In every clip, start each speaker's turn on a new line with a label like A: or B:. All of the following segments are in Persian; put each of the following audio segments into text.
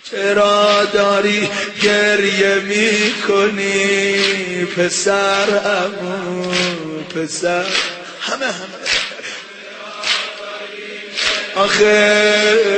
A: چرا داری گریه میکنی پسرمو پسر همه آخه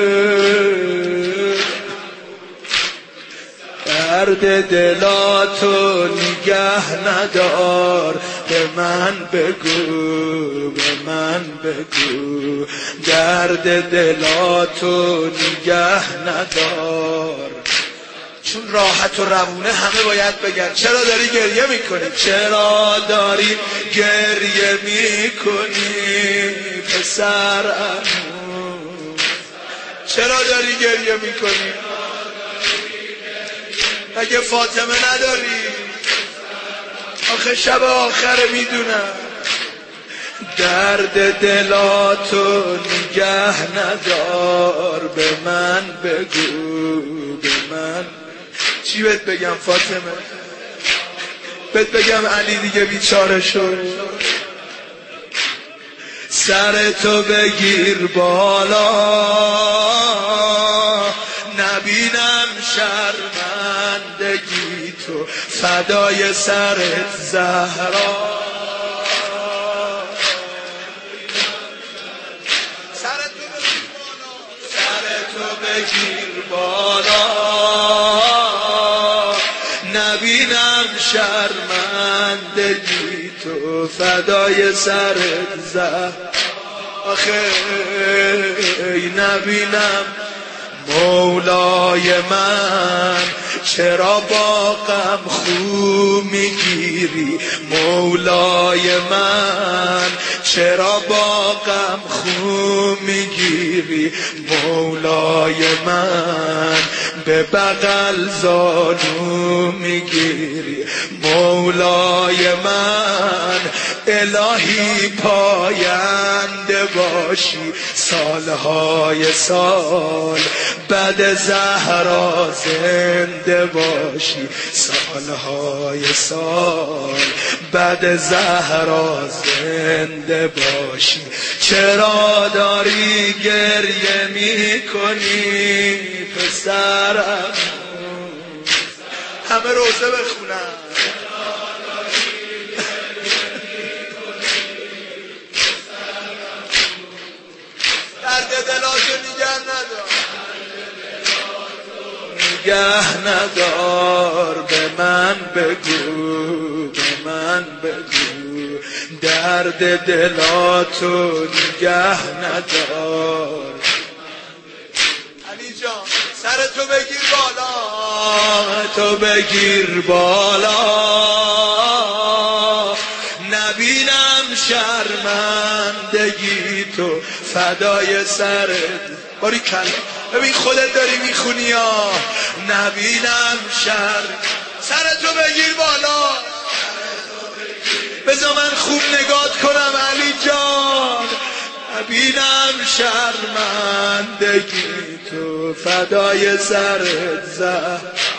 A: درد دلاتو نگه ندار به من بگو به من بگو درد دلاتو نگه ندار چون راحت و روونه همه باید بگن چرا داری گریه میکنی چرا داری گریه میکنی پسرمو چرا داری گریه میکنی مگه فاطمه نداری آخه شب آخر میدونم درد دلاتو نگه ندار به من بگو به من چی بهت بگم فاطمه بهت بگم علی دیگه بیچاره شد سرتو بگیر بالا نبینم شرمندگی تو فدای سرت زهرا سرتو بگیر بالا نبینم شرمندگی تو فدای سرت زهرا آخه نبینم مولای من چرا با غم خو میگیری مولای من چرا با غم خو میگیری مولای من به بغل زانو میگیری مولای من الهی پاینده باشی سالهای سال بعد زهرا زنده باشی سالهای سال بعد زهرا زنده باشی چرا داری گریه میکنی پسرم همه روزه بخونم درد دلاتو نگه ندار به من بگو به من بگو درد دلاتو نگه ندار علی جان سرتو بگیر بالا تو بگیر بالا نبینم شرمندگی تو فدای سرت باری کلا ببین خودت داری میخونی ها نبینم سرتو بگیر بالا بذار من خوب نگات کنم علی جان نبینم شرمندگی تو فدای سرت زهرا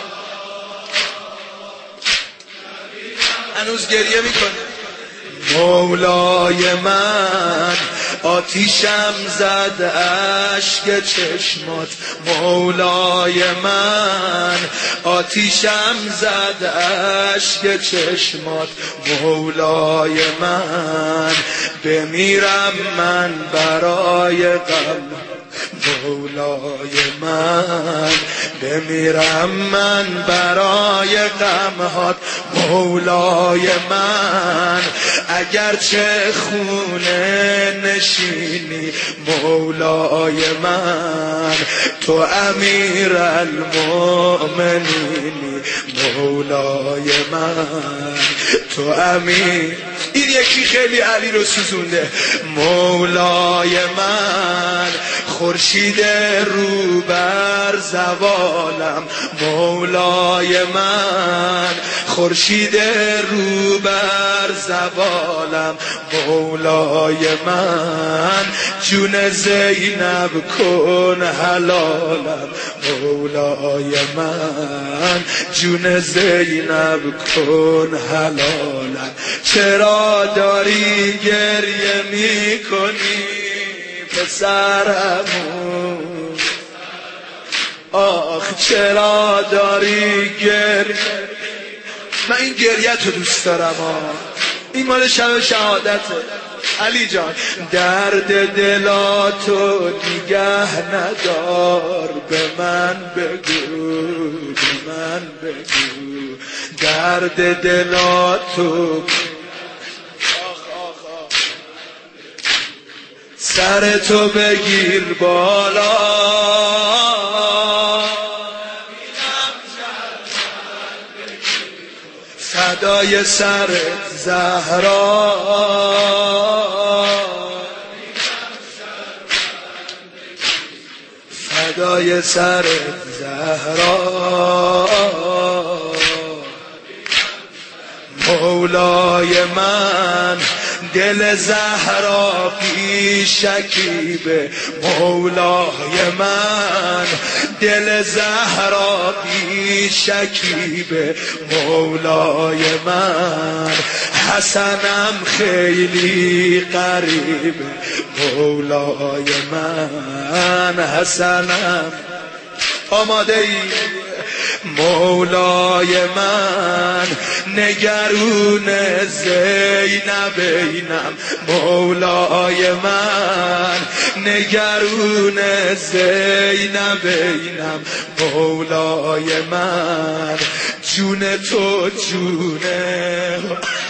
A: هنوز گریه میکنه مولای من آتیشم زد اشک چشمات مولای من آتیشم زد اشک چشمات مولای من بمیرم من برای غم مولای من بمیرم من برای غمهات مولای من اگرچه خونه نشینی مولای من تو امیر المؤمنینی مولای من تو امیر این یکی خیلی علی رو سوزونده مولای من خورشید رو بر زوالم مولای من خورشید رو بر زوالم مولای من جون زینب کن حلالم مولای من جون زینب کن حلالم چرا داری گریه میکنی پسرمو آخ چرا داری من این گریه تو دوست دارم این مال شب شهادته علی جان. درد دلاتو نگه ندار به من بگو درد دلاتو سر تو بگیر بالا فدای سرت زهرا فدای سرت زهرا مولای من دل زهرا بی شکیبه مولای من دل زهرا بی شکیبه مولای من حسنم خیلی قریبه مولای من حسنم آماده ای مولای من نگرون زینبینم مولای من نگرون زینبینم مولای من جون تو جونه